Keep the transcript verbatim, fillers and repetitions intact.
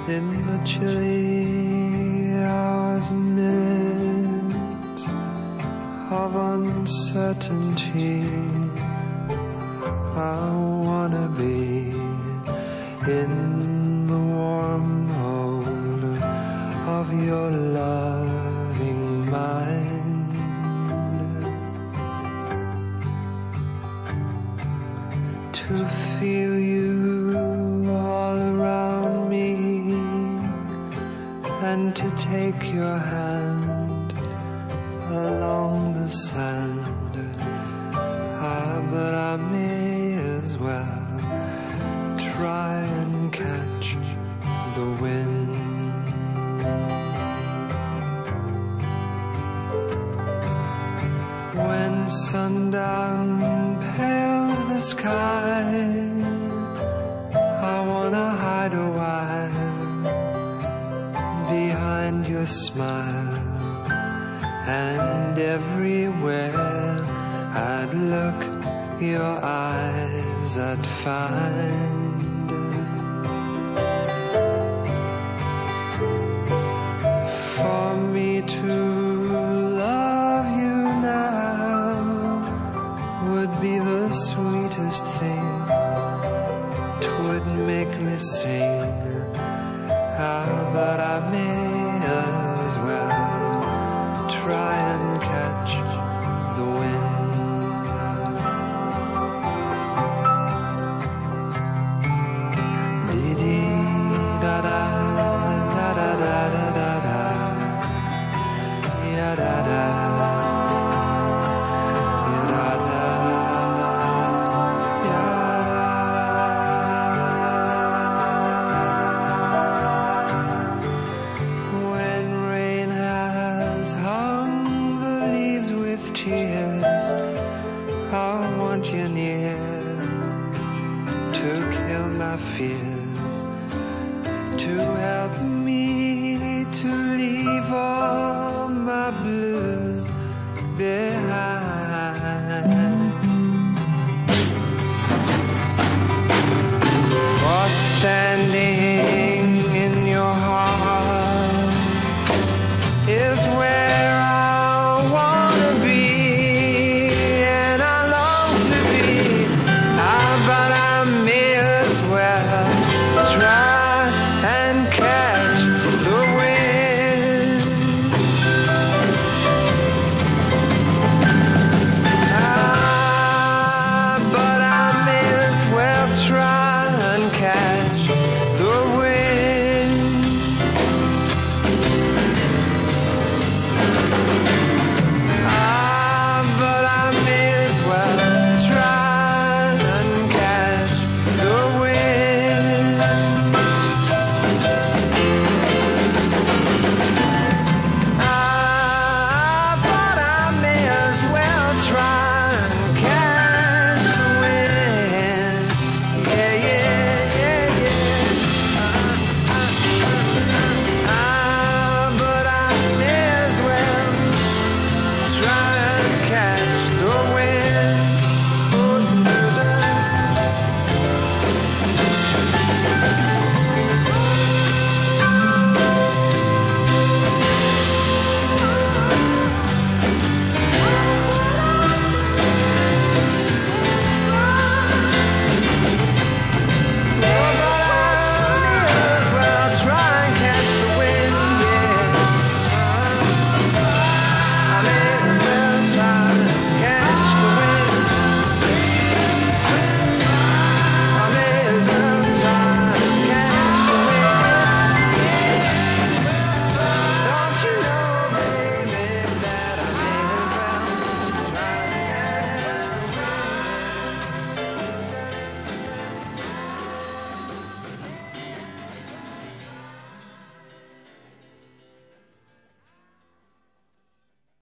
in the chilly hours minutes of uncertainty. I wanna be in the warm hold of your loving mind, to feel you all around me and to take your hand along the sand. Ah, but I may as well try and catch the wind. When sundown pales the sky, I wanna hide a while behind your smile, and everywhere I'd look, your eyes I'd find. For me to love you now would be the sweetest thing. 'Twould make me sing. Ah, but I may as well try and catch the wind. You near to kill my fears.